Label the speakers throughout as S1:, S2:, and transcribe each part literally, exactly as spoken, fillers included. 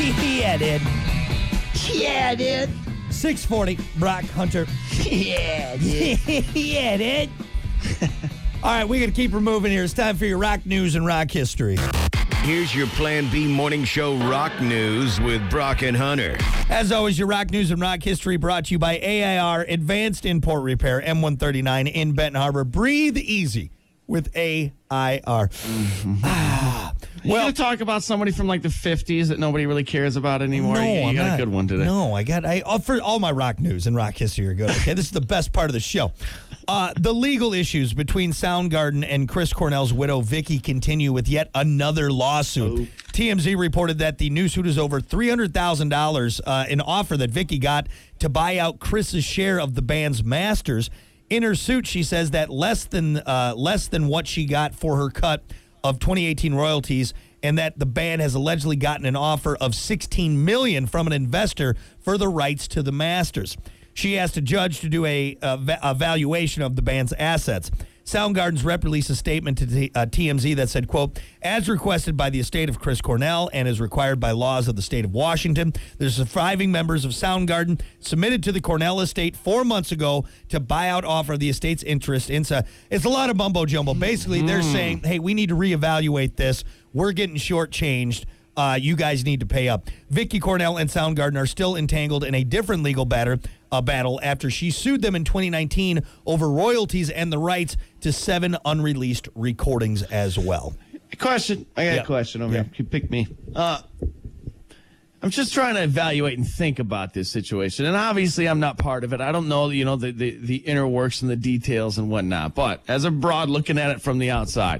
S1: Yeah, dude.
S2: Yeah, dude.
S1: six forty, Brock Hunter.
S2: Yeah, dude.
S1: Yeah, dude. All right, we got to keep her moving here. It's time for your rock news and rock history.
S3: Here's your Plan B morning show rock news with Brock and Hunter.
S1: As always, your rock news and rock history brought to you by A I R Advanced Import Repair, M one thirty-nine in Benton Harbor. Breathe easy with A I R.
S4: Mm-hmm.
S1: Ah.
S4: You
S1: Well,
S4: gonna talk about somebody from like the fifties that nobody really cares about anymore?
S1: no,
S4: you you
S1: I'm
S4: got
S1: not.
S4: a good one today.
S1: No, I got I uh, for all my rock news and rock history are good. Okay, this is the best part of the show. Uh, the legal issues between Soundgarden and Chris Cornell's widow Vicky continue with yet another lawsuit.
S4: Oh.
S1: T M Z reported that the new suit is over three hundred thousand dollars, uh, an offer that Vicky got to buy out Chris's share of the band's masters. In her suit, she says that less than uh, less than what she got for her cut of twenty eighteen royalties, and that the band has allegedly gotten an offer of sixteen million dollars from an investor for the rights to the masters. She asked a judge to do a, a, va- a valuation of the band's assets. Soundgarden's rep released a statement to T- uh, T M Z that said, quote, as requested by the estate of Chris Cornell and as required by laws of the state of Washington, the surviving members of Soundgarden submitted to the Cornell estate four months ago to buyout offer the estate's interest in. So it's a lot of mumbo jumbo. Basically, they're saying, hey, we need to reevaluate this. We're getting shortchanged. Uh, you guys need to pay up. Vicky Cornell and Soundgarden are still entangled in a different legal batter, uh, battle after she sued them in twenty nineteen over royalties and the rights to seven unreleased recordings as well.
S4: Question. I got
S1: Yeah.
S4: a question over
S1: Yeah.
S4: here. You pick me. Uh, I'm just trying to evaluate and think about this situation, and obviously I'm not part of it. I don't know, you know, the the, the inner works and the details and whatnot. But as a broad looking at it from the outside,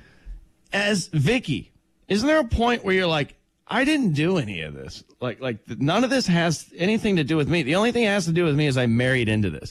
S4: as Vicky, isn't there a point where you're like, I didn't do any of this. Like, like none of this has anything to do with me. The only thing it has to do with me is I married into this.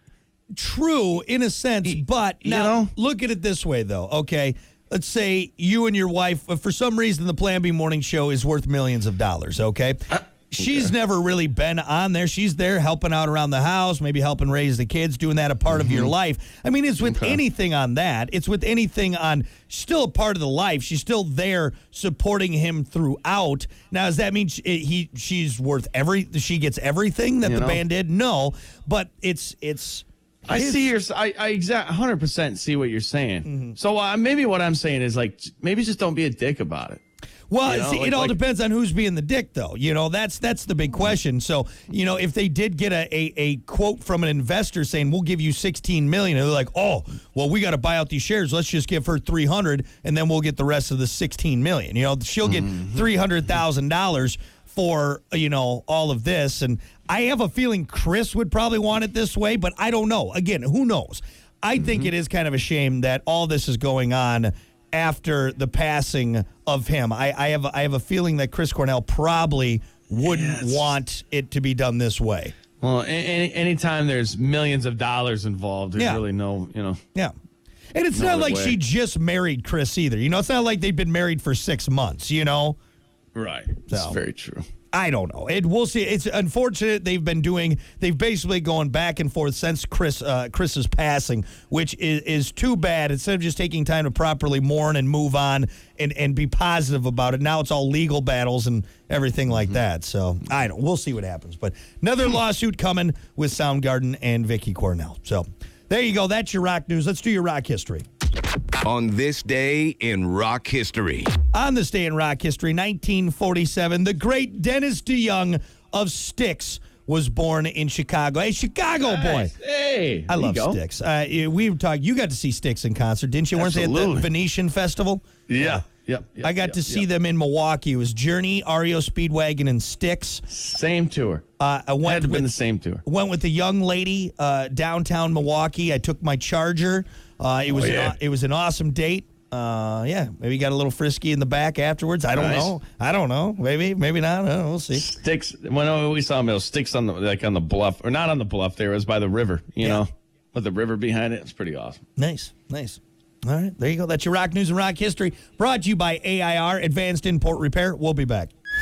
S1: True, in a sense, but
S4: you
S1: now
S4: know?
S1: look at it this way, though. Okay, let's say you and your wife, uh, for some reason, the Plan B morning show is worth millions of dollars. Okay,
S4: Uh,
S1: she's never really been on there. She's there helping out around the house, maybe helping raise the kids, doing that a part of your life. I mean, it's with
S4: Okay.
S1: anything on that. It's with anything on. Still a part of the life. She's still there supporting him throughout. Now, does that mean she, he she's worth every? She gets everything that
S4: You
S1: the
S4: know?
S1: band did? No, but it's it's.
S4: I
S1: his-
S4: see your. I, I exact one hundred percent see what you're saying.
S1: Mm-hmm.
S4: So uh, maybe what I'm saying is like maybe just don't be a dick about it.
S1: Well,
S4: You know,
S1: see,
S4: like-
S1: it all
S4: like-
S1: depends on who's being the dick, though. You know, that's that's the big question. So, you know, if they did get a, a, a quote from an investor saying, we'll give you sixteen million dollars, and they're like, oh, well, we got to buy out these shares. Let's just give her three hundred, and then we'll get the rest of the sixteen million dollars. You know, she'll get three hundred thousand dollars for, you know, all of this. And I have a feeling Chris would probably want it this way, but I don't know. Again, who knows? I think it is kind of a shame that all this is going on after the passing of him. I, I have I have a feeling that Chris Cornell probably wouldn't
S4: Yes.
S1: want it to be done this way.
S4: Well, a- any anytime there's millions of dollars involved, there's
S1: Yeah.
S4: really no, you know.
S1: Yeah. And it's
S4: No
S1: not
S4: other
S1: like
S4: way.
S1: she just married Chris either. You know, it's not like they've been married for six months, you know?
S4: Right. That's
S1: So.
S4: very true.
S1: I don't know. It we'll see. It's unfortunate they've been doing. They've basically gone back and forth since Chris uh, Chris's passing, which is, is too bad. Instead of just taking time to properly mourn and move on and, and be positive about it, now it's all legal battles and everything like that. So I don't. We'll see what happens. But another lawsuit coming with Soundgarden and Vicky Cornell. So there you go. That's your rock news. Let's do your rock history.
S3: On this day in rock history.
S1: On this day in rock history, nineteen forty-seven, the great Dennis DeYoung of Styx was born in Chicago. Hey, Chicago boy.
S4: Nice. Hey.
S1: I
S4: there
S1: love
S4: you go.
S1: Styx. Uh, we were talking. You got to see Styx in concert, didn't you? Weren't they at the
S4: Absolutely.
S1: Venetian Festival?
S4: Yeah. Yep. yep
S1: I got
S4: yep,
S1: to see
S4: yep.
S1: them in Milwaukee. It was Journey, R E O Speedwagon, and Styx.
S4: Same tour.
S1: Uh, I went
S4: Had to
S1: with
S4: been the same tour.
S1: went with a young lady uh, downtown Milwaukee. I took my Charger. Uh, it was
S4: Oh, yeah.
S1: an, it was an awesome date. Uh, yeah, maybe got a little frisky in the back afterwards. I don't
S4: Nice.
S1: know. I don't know. Maybe, maybe not. I don't know. We'll see.
S4: Sticks. When we saw him, it was sticks on the like on the bluff, or not on the bluff. There it was by the river. You
S1: Yeah.
S4: know, with the river behind it. It's pretty awesome.
S1: Nice, nice. All right, there you go. That's your rock news and rock history. Brought to you by A I R Advanced Import Repair. We'll be back.